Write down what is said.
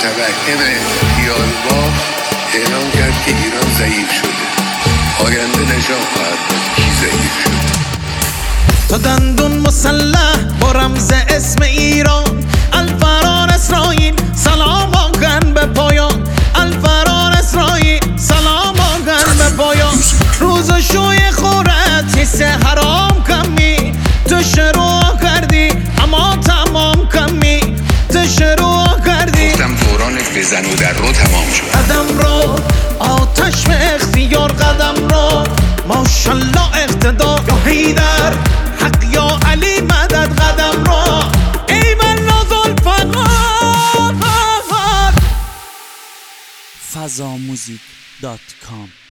متوهم خیالباف اعلام کرد که ایران ضعیف شده. آینده نشان خواهد داد کی ضعیف شده. تا دندون مسلح با رمز اسم ایران، الفرار اسرائیل سلام آگن به پایان، الفرار اسرائیل سلام آگن به پایان. روز شوی خورت حس حرام کمی، تو شروع کردی اما تمام کمی، تو شروع کردی. گفتم دوران بزن و در رو تمام شد. قدم رو آتش به اختیار، قدم رو ماشالله اقتدا یا حیدر حق یا علی مدد. قدم رو ای من ذوالفقار. fazamusic.com